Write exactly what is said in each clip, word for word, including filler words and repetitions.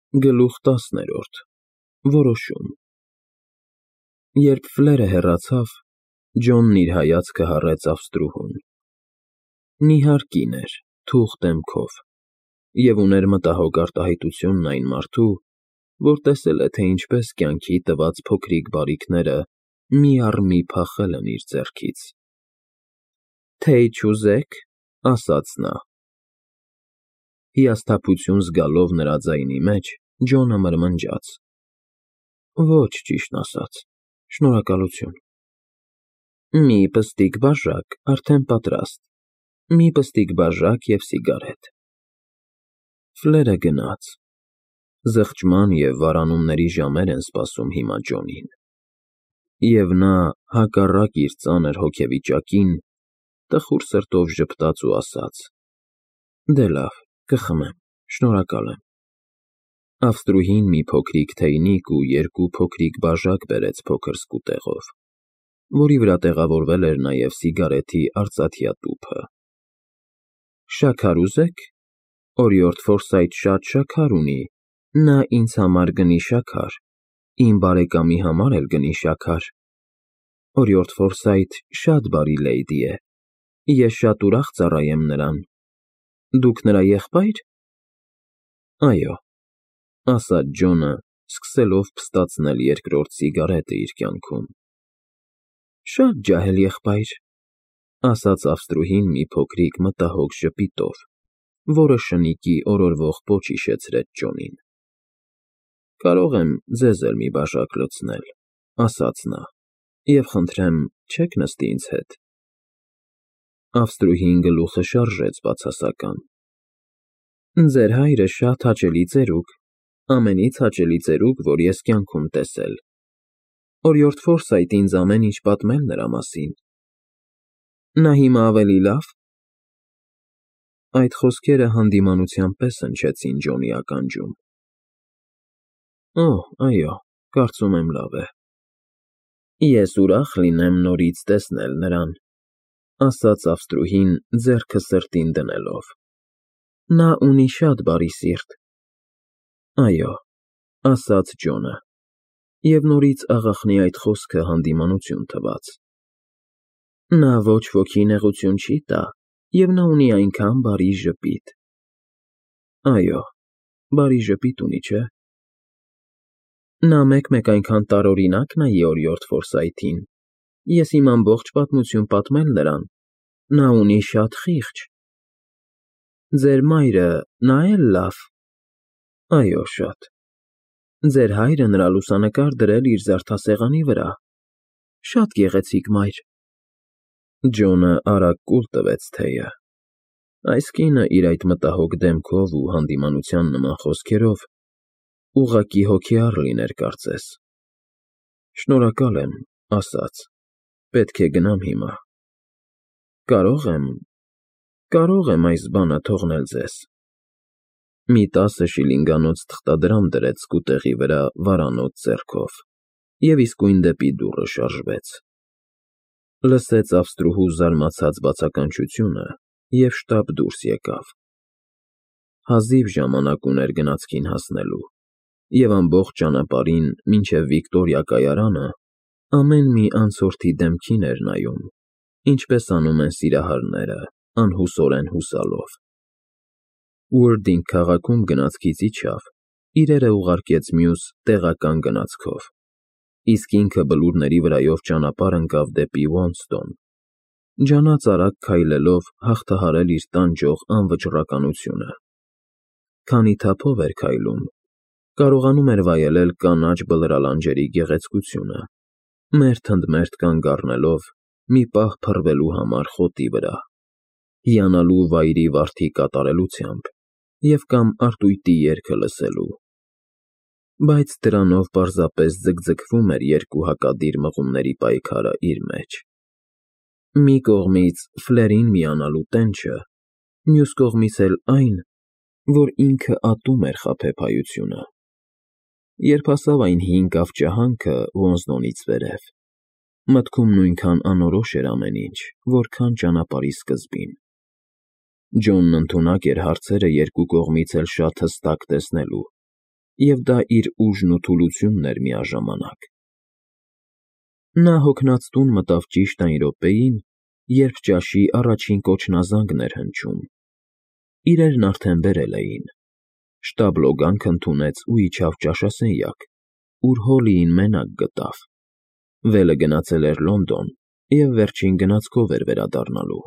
Գլուխ տասներորդ Որոշում Երբ Ֆլերը հեռացավ, Ջոնն իր հայացքը հառեց Ավստրուհուն. նիհար կին էր, թուխ դեմքով, և ուներ մտահոգ արտահայտությունն այն մարդու, որ տեսել է, թե ինչպես կյանքի տված փոքրիկ բարիքները մի առ մի փախել են իր ձեռքից։ «Թեյ չուզե՞ք,» ասաց նա։ Հիասթափություն զգալով նրա ձայնի մեջ, Ջոնը մրմնջաց. «Ոչ, ճիշտն ասած, շնորհակալություն»։ «Մի պստիկ բաժակ, արդեն պատրաստ, մի պստիկ բաժակ և սիգարետ»։ Ֆլերը գնաց։ Զղջման և վարանումների ժամեր են սպասում հիմա Ջոնին։ Եվ նա, հակառակ իր ծանր հոգեվիճակին, տխուր սրտով ժպտաց ու ասաց. «Դե լավ, կխմեմ, շնորհակալ եմ»։ Ավստրուհին մի փոքրիկ թեյնիկ ու երկու փոքրիկ բաժակ բերեց փոքր սկուտեղով, որի վրա տեղավորվել էր նաև սիգարետի արծաթյա տուփը։ «Շաքար ուզե՞ք, օրիորդ Ֆորսայթ շատ շաքար ունի, նա ինձ համար գնի շաքար, իմ բարեկամի համար էլ գնի շաքար։ Օրիորդ Ֆորսայթ շատ բարի լեյդի է, ես շատ ուրախ ծառայեմ նրան։ Դուք նրա եղբա՞յր»։ «Այո», ասաց Ջոնը, սկսելով փստացնել երկրորդ սիգարետը իր կյանքում։ «Շատ ջահել եղբայր», ասաց Ավստրուհին մի փոքրիկ մտահոգ ժպիտով, որը շնիկի օրորվող պոչ հիշեցրեց Ջոնին։ «Կարող եմ ձեզ էլ մի բաժակ լցնել», ասաց նա, «և խնդրեմ, չե՞ք նստի ինձ հետ»։ Ավստրուհին գլուխը շարժեց բացասական։ «Ձեր հայրը շատ հաճելի ծերուկ, ամենից հաճելի ծերուկ, որ ես կյանքում տեսել։ Օրիորդ Ֆորսայթ ինձ ամեն ինչ պատմել նրա մասին։ Նա հիմա ավելի լա՞վ»։ Այդ խոսքերը հանդիմանության պես հնչեցին Ջոնի ականջում։ «Օհ, այո, կարծում եմ լավ է»։ «Ես ուրախ լինեմ նորից տեսնել նրան», ասաց Ավստրուհին, ձեռքը սրտին դնելով։ «Նա ունի շատ բարի սիրտ»։ «Այո», ասաց Ջոնը, և նորից աղախնի այդ խոսքը հանդիմանություն թվաց։ «Նա ոչ ոքի նեղություն չի տա, և նա ունի այնքան բարի ժպիտ»։ «Այո, բարի ժպիտ ունի, չէ՞։ Նա մեկ֊մեկ այնքան տարօրինակ նայի օրիորդ Ֆորսայթին, ես իմ ամբողջ պատմություն պատմել նրան, նա ունի շատ խիղճ։ Ձեր մայրը, նա է՞լ լավ»։ «Այո, շատ»։ «Ձեր հայրը նրա լուսանկար դրել իր զարդասեղանի վրա։ Շատ գեղեցիկ մայր»։ Ջոնը արագ կուլ տվեց թեյը։ Այս կինը իր այդ մտահոգ դեմքով ու հանդիմանության նման խոսքերով ուղղակի հոգեառ լիներ կարծես։ «Շնորհակալ եմ», ասաց, «պետք է գնամ հիմա»։ «Կարո՞ղ եմ, կարո՞ղ եմ այս բանը թողնել ձեզ»։ Մի տասը շիլինգանոց թղթադրամ դրեց սկուտեղի վրա վարանոտ ձեռքով և իսկույն դեպի դուռը շարժվեց։ Լսեց Ավստրուհու զարմացած բացականչությունը և շտապ դուրս եկավ։ Հազիվ ժամանակ ուներ գնացքին հասնելու, և ամբողջ ճանապարհին մինչև Վիկտորիա կայարանը ամեն մի անցորդի դեմքին էր նայում, ինչպես անում են սիրահարները, անհուսորեն հուսալով։ Ուորդինգ քաղաքում գնացքից իջավ, իրերը ուղարկեց մյուս, տեղական գնացքով, իսկ ինքը բլուրների վրայով ճանապարհ ընկավ դեպի Ուոնստոն, ջանաց արագ քայլելով հաղթահարել իր տանջող անվճռականությունը։ Քանի թափով էր քայլում, կարողանում էր վայելել կանաչ բլրալանջերի գեղեցկությունը, մերթ ընդ մերթ կանգ առնելով մի պահ փռվելու համար խոտի վրա, հիանալու վայրի վարդի կատարելությամբ և կամ արտույտի երգը լսելու։ Բայց դրանով պարզապես ձգձգվում էր երկու հակադիր մղումների պայքարը իր մեջ։ Մի կողմից Ֆլերին միանալու տենչը, մյուս կողմից էլ այն, որ ինքը ատում էր խաբեբայությունը։ Երբ հասավ այն հին կավ ճահանքը Ոզնոնից վերև, մտքում նույնքան անորոշ էր ամեն ինչ, որքան ճանապարհի սկզբին։ Ջոնն ընդունակ էր հարցերը երկու կողմից էլ շատ հստակ տեսնելու, և դա իր ուժն ու թուլությունն էր միաժամանակ։ Նա հոգնած տուն մտավ ճիշտ այն րոպեին, երբ ճաշի առաջին կոչնազանգն էր հնչում։ Իրերն արդեն բերել էին։ Շտապ լոգանք ընդունեց ու իջավ ճաշասենյակ, ուր Հոլլիին մենակ գտավ։ Վելը գնացել էր Լոնդոն և վերջին գնացքով էր վերադառնալու։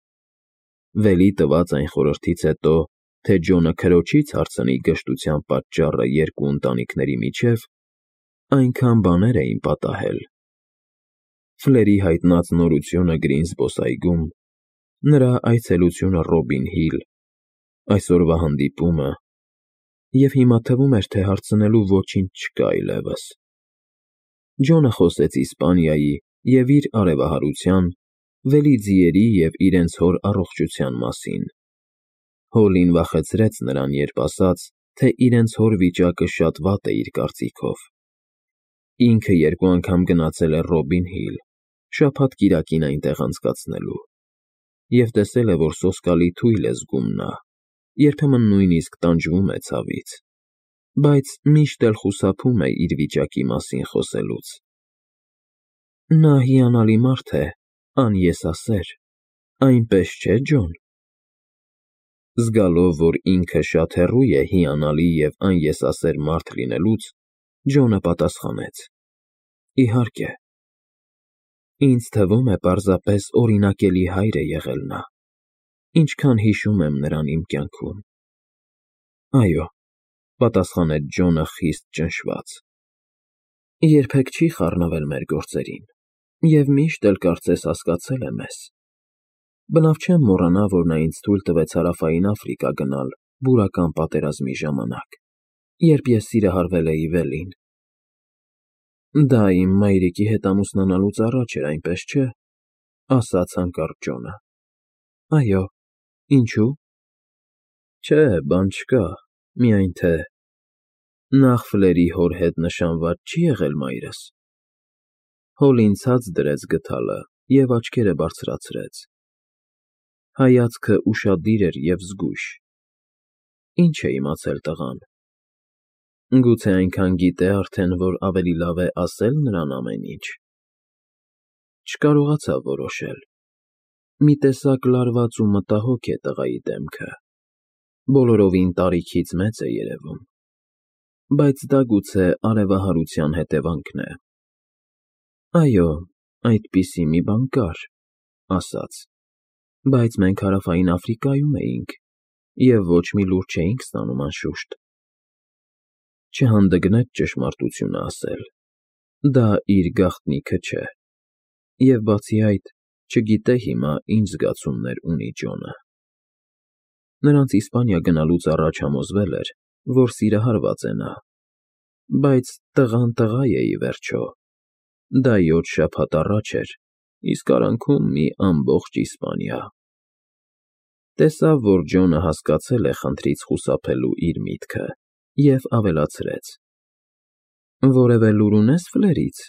Վելի տված այն խորհրդից հետո, թե Ջոնը քրոջից հարցնի գժտության պատճառը երկու ընտանիքների միջև, այնքան բաներ էին պատահել։ Ֆլերի հայտնած նորությունը Գրին զբոսայգում, նրա այցելությունը Ռոբին Հիլ, այսօրվա հանդիպումը, և հիմա թվում էր, թե հարցնելու ոչինչ չկա այլևս։ Ջոնը խոսեց Իսպանիայի և իր արևահարության, Վելի ձիերի և իրենց հոր առողջության մասին։ Հոլլին վախեցրեց նրան, երբ ասաց, թե իրենց հոր վիճակը շատ վատ է իր կարծիքով։ Ինքը երկու անգամ գնացել է Ռոբին Հիլ, շաբաթ֊կիրակին այնտեղ անցկացնելու, և տեսել է, որ սոսկալի թույլ է զգում նա, երբեմն նույնիսկ տանջվում է ցավից, բայց միշտ էլ խուսափում է իր վիճակի մասին խոսելուց։ Նա հիանալի մարդ է, անիեսասեր, այնպես չէ՞, Ջոն։ Զգալով, որ ինքը շատ հեռու է հիանալի և անիեսասեր մարդ լինելուց, Ջոնը պատասխանեց. Իհարկե։ Ինձ թվում է, պարզապես օրինակելի հայր է եղել նա, ինչքան հիշում եմ նրան իմ կյանքում։ Այո, պատասխանեց Ջոնը խիստ ճնշված։ Երբեք չի խառնվել մեր գործերին և միշտ էլ կարծես հասկացել է մեզ։ Բնավ չեմ մոռանա, որ նա ինձ թույլ տվեց Հարավային Աֆրիկա գնալ բուրական պատերազմի ժամանակ, երբ ես սիրահարվել էի Վելին։ Դա իմ մայրիկի հետ ամուսնանալուց առաջ էր, այնպես չէ՞, ասաց հանկարծ Ջոնը։ Այո, ինչու՞։ Չէ, բան չկա, միայն թե… Նախ Ֆլերի հոր հետ նշանված չի՞ եղել մայրս։ Հոլլին ցած դրեց գդալը և աչքերը բարձրացրեց։ Հայացքը ուշադիր էր և զգույշ։ Ինչ է իմացել տղան։ Գուցե այնքան գիտե արդեն, որ ավելի լավ է ասել նրան ամեն ինչ։ Չկարողացավ որոշել։ Մի տեսակ լարված ու մտահոգ է տղայի դեմքը, բոլորովին տարիքից մեծ է երևում, բայց դա գուցե արևահարության հետևանքն է։ Այո, այդպիսի մի բան կար, ասաց, բայց մենք Հարավային Աֆրիկայում էինք և ոչ մի լուր չէինք ստանում, անշուշտ։ Չհանդգնեց ճշմարտությունը ասել, դա իր գաղտնիքը չէ, և բացի այդ, չգիտե հիմա ինչ զգացումներ ունի Ջոնը։ Նրանց Իսպանիա գնալուց առաջ համոզվել էր, որ սիրահարված է նա, բայց տղան տղա է, ի վերջո։ Դա յոթ շաբաթ առաջ էր, իսկ արանքում մի ամբողջ Իսպանիա։ Տեսավ, որ Ջոնը հասկացել է խնդրից խուսափելու իր միտքը և ավելացրեց. Որևէ լուր ունե՞ս Ֆլերից։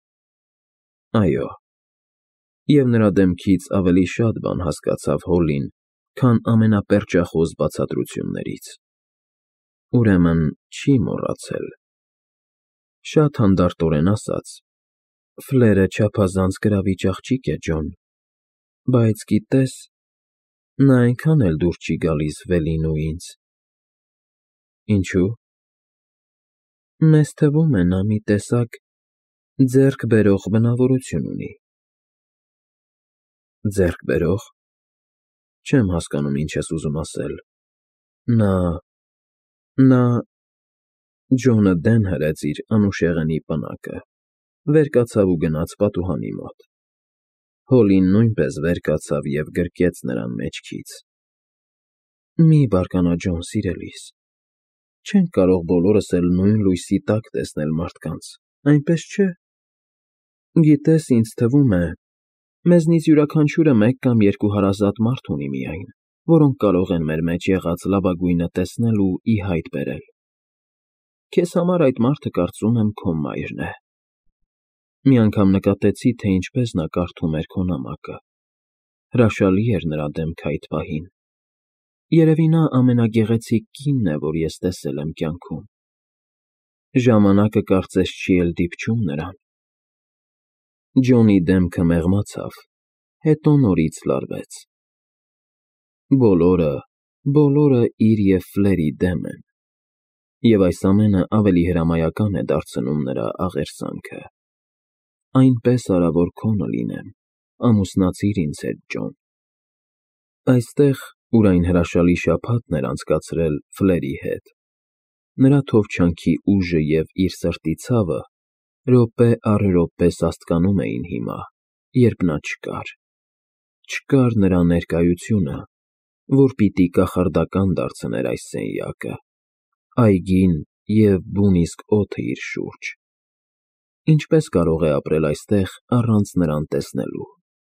Այո։ Եվ նրա դեմքից ավելի շատ բան հասկացավ Հոլլին, քան ամենապերճախոս բացատրություններից։ Ուրեմն չի մոռացել։ Շատ հանդարտորեն ասաց. Ֆլերը չափազանց գրավիչ աղջիկ է, Ջոն, բայց գիտես, նա այնքան էլ դուր չի գալիս Վելին ու ինձ։ Ինչո՞ւ։ Մեզ թվում է, նա մի տեսակ ձեռք բերող բնավորություն ունի։ Ձեռք բերող։ Չեմ հասկանում, ինչ ես ուզում ասել։ Նա… նա… Ջոնը դեն հրեց իր անուշեղենի պնակը, վեր կացավ ու գնաց պատուհանի մոտ։ Հոլլին նույնպես վեր կացավ և գրկեց նրան մեջքից։ Մի բարկանա, Ջոն սիրելիս, չենք կարող բոլորս էլ նույն լույսի տակ տեսնել մարդկանց, այնպես չէ։ Գիտես, ինձ թվում է, մեզնից յուրաքանչյուրը մեկ կամ երկու հարազատ մարդ ունի միայն, որոնք կարող են մեր մեջ եղած լավագույնը տեսնել ու ի հայտ բերել։ Քեզ համար այդ մարդը, կարծում եմ, քո մայրն է։ Մի անգամ նկատեցի, թե ինչպես նա կարդում էր քո նամակը։ Հրաշալի էր նրա դեմքը այդ պահին։ Երևի նա ամենագեղեցիկ կինն է, որ ես տեսել եմ կյանքում։ Ժամանակը կարծես չի էլ դիպչում նրան։ Ջոնի դեմքը մեղմացավ, հետո նորից լարվեց։ Բոլորը, բոլորը իր և Ֆլերի դեմ են, և այս ամենը ավելի հրամայական է դարձնում նրա աղերսանքը։ Այնպես արա, որ քոնը լինեմ, ամուսնացիր ինձ հետ, Ջոն։ Այստեղ, ուր այն հրաշալի շաբաթն էր անցկացրել Ֆլերի հետ, նրա թովչանքի ուժը և իր սրտի ցավը րոպե առ րոպե սաստկանում էին հիմա, երբ նա չկար։ Չկար նրա ներկայությունը, որ պիտի կախարդական դարձներ այս սենյակը, այգին և բուն իսկ օդը իր շուրջ։ Ինչպե՞ս կարող է ապրել այստեղ առանց նրան տեսնելու։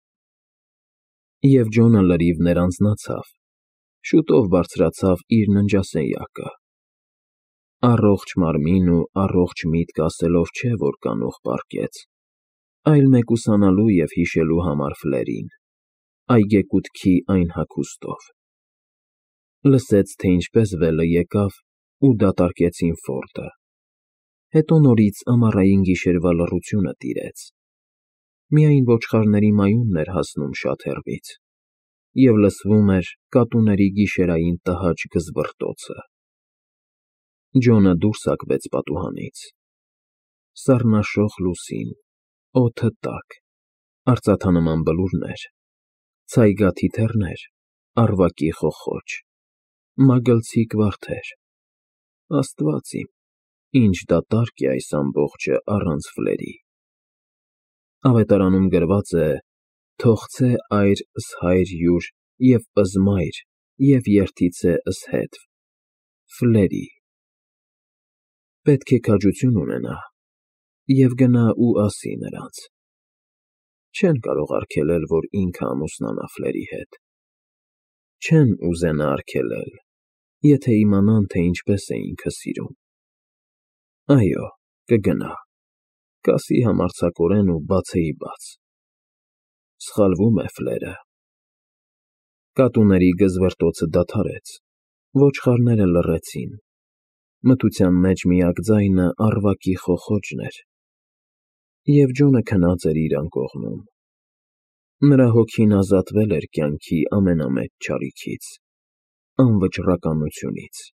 Եվ Ջոնը լրիվ ներանձնացավ, շուտով բարձրացավ իր ննջասենյակը։ Առողջ մարմին ու առողջ միտք ասելով չէ, որ կանուխ պառկեց, այլ մեկուսանալու և հիշելու համար Ֆլերին, այգեկութքի այն հագուստով։ Լսեց, թե ինչպես վելը եկավ ու դատարկեցին ֆորդը, հետո նորից ամառային գիշերվա լռությունը տիրեց, միայն ոչխարների մայունն էր հասնում շատ հեռվից, և լսվում էր կատուների գիշերային տհաճ գզվռտոցը։ Ջոնը դուրս հագվեց պատուհանից։ Սառնաշող լուսին, օդը տաք, արծաթանման բլուրներ, ցայգաթիթեռներ, առվակի խոխոջ, մագլցիկ վարդեր… Աստված իմ, ինչ դատարկ է այս ամբողջը առանց Ֆլերի։ Ավետարանում գրված է. «Թողցե այր ըսհայր յուր և ըզմայր և երդիցե ըսհետվ» Ֆլերի։ Պետք է քաջություն ունենա և գնա ու ասի նրանց։ Չեն կարող արգելել, որ ինքը ամուսնանա Ֆլերի հետ։ Չեն ուզենա արգելել, եթե իմանան, թե ինչպես է ինքը սիրում։ Այո, կգնա, կասի համարձակորեն ու բացեի բաց. սխալվում է Ֆլերը։ Կատուների գզվռտոցը դադարեց, ոչխարները լռեցին, մթության մեջ միակ ձայնը առվակի խոխոջն էր, և Ջոնը քնած էր իր անկողնում։ Նրա հոգին ազատվել էր կյանքի ամենամեծ չարիքից՝ անվճռականությունից։